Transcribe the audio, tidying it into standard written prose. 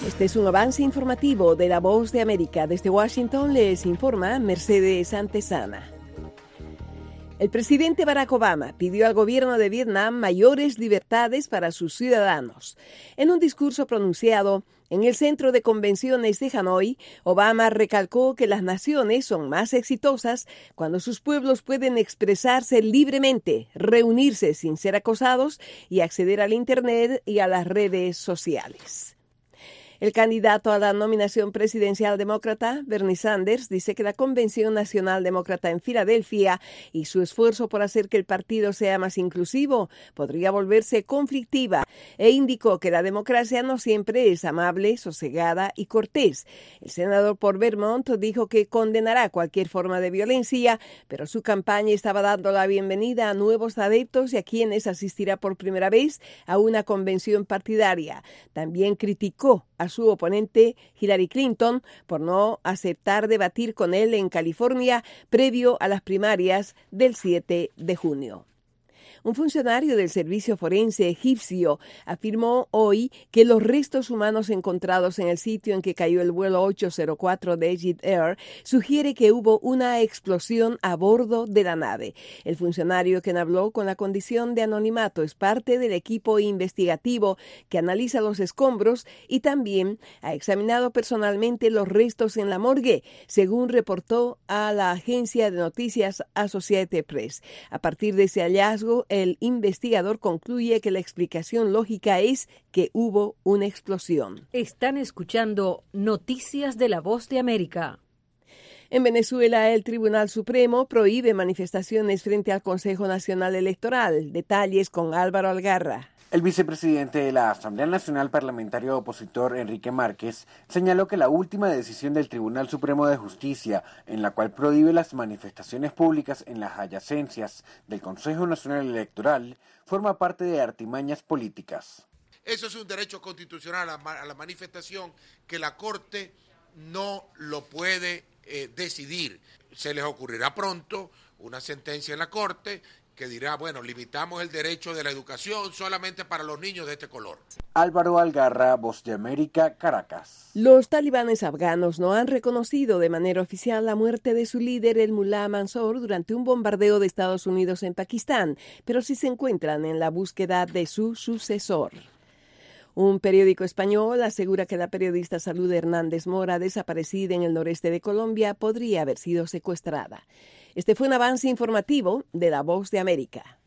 Este es un avance informativo de La Voz de América. Desde Washington les informa Mercedes Antesana. El presidente Barack Obama pidió al gobierno de Vietnam mayores libertades para sus ciudadanos. En un discurso pronunciado en el Centro de Convenciones de Hanoi, Obama recalcó que las naciones son más exitosas cuando sus pueblos pueden expresarse libremente, reunirse sin ser acosados y acceder al Internet y a las redes sociales. El candidato a la nominación presidencial demócrata, Bernie Sanders, dice que la Convención Nacional Demócrata en Filadelfia y su esfuerzo por hacer que el partido sea más inclusivo podría volverse conflictiva e indicó que la democracia no siempre es amable, sosegada y cortés. El senador por Vermont dijo que condenará cualquier forma de violencia, pero su campaña estaba dando la bienvenida a nuevos adeptos y a quienes asistirá por primera vez a una convención partidaria. También criticó a su oponente Hillary Clinton por no aceptar debatir con él en California previo a las primarias del 7 de junio. Un funcionario del servicio forense egipcio afirmó hoy que los restos humanos encontrados en el sitio en que cayó el vuelo 804 de Egypt Air sugiere que hubo una explosión a bordo de la nave. El funcionario, quien habló con la condición de anonimato, es parte del equipo investigativo que analiza los escombros y también ha examinado personalmente los restos en la morgue, según reportó a la agencia de noticias Associated Press. A partir de ese hallazgo, el investigador concluye que la explicación lógica es que hubo una explosión. Están escuchando Noticias de La Voz de América. En Venezuela, el Tribunal Supremo prohíbe manifestaciones frente al Consejo Nacional Electoral. Detalles con Álvaro Algarra. El vicepresidente de la Asamblea Nacional Parlamentario Opositor, Enrique Márquez, señaló que la última decisión del Tribunal Supremo de Justicia, en la cual prohíbe las manifestaciones públicas en las adyacencias del Consejo Nacional Electoral, forma parte de artimañas políticas. Eso es un derecho constitucional a la manifestación que la Corte no lo puede decidir. Se les ocurrirá pronto una sentencia en la Corte que dirá, bueno, limitamos el derecho de la educación solamente para los niños de este color. Álvaro Algarra, Voz de América, Caracas. Los talibanes afganos no han reconocido de manera oficial la muerte de su líder, el Mullah Mansour, durante un bombardeo de Estados Unidos en Pakistán, pero sí se encuentran en la búsqueda de su sucesor. Un periódico español asegura que la periodista Salud Hernández Mora, desaparecida en el noreste de Colombia, podría haber sido secuestrada. Este fue un avance informativo de La Voz de América.